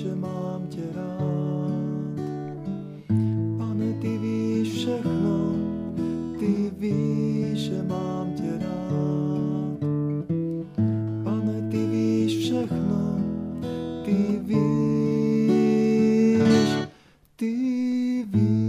že mám tě rád. Pane, ty víš všechno, ty víš, že mám tě rád. Pane, ty víš všechno, ty víš, ty víš.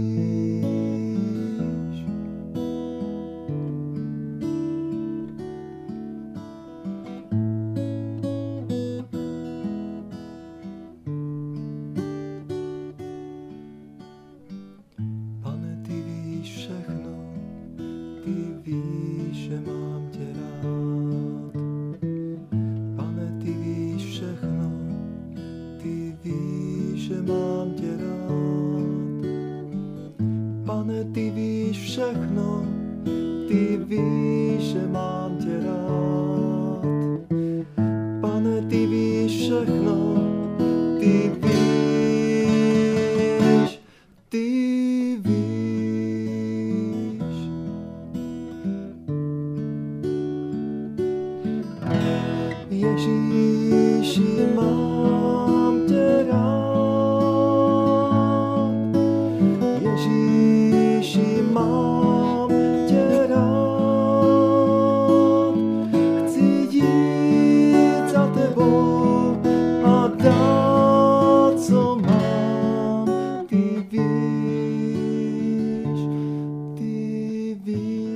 Pane, ty víš všechno, ty víš, že mám tě rád. Pane, ty víš všechno, ty víš, že mám tě rád. Pane, ty víš všechno, ty víš, že mám tě rád. Pane, ty víš všechno, ty víš, ty víš. Ježíši, mám tě rád. Ježíši, mám tě rád. Chci jít za tebou a dát, co mám. Ty víš, ty víš.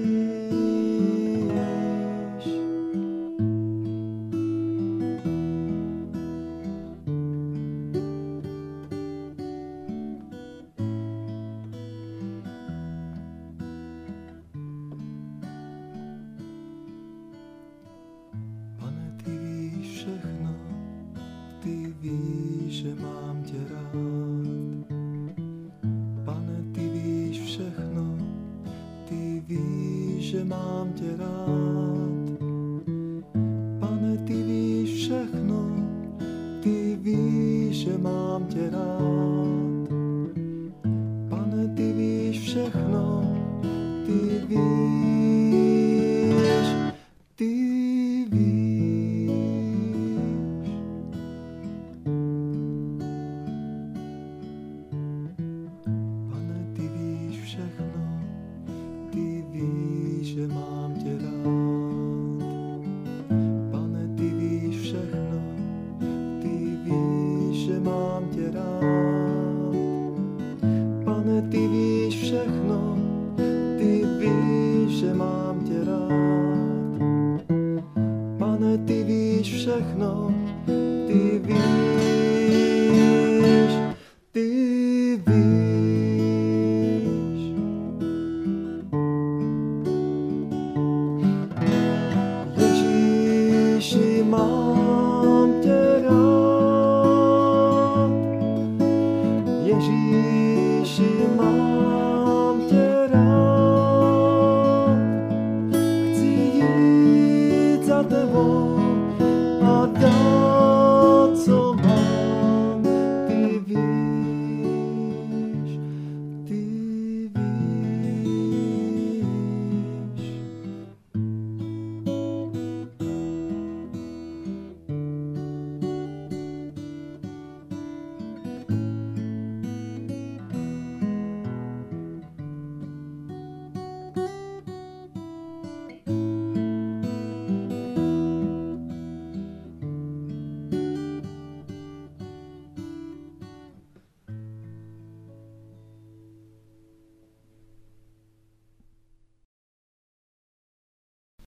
Pane, ty víš všechno, ty víš, že mám tě rád. Pane, ty víš všechno, ty víš, že mám tě rád. Pane, ty víš všechno, ty víš, že mám tě rád. Pane, ty víš všechno, ty víš, ty víš. Pane, ty víš všechno, ty víš, že mám tě rád. Pane, ty víš všechno, ty víš, že mám tě rád.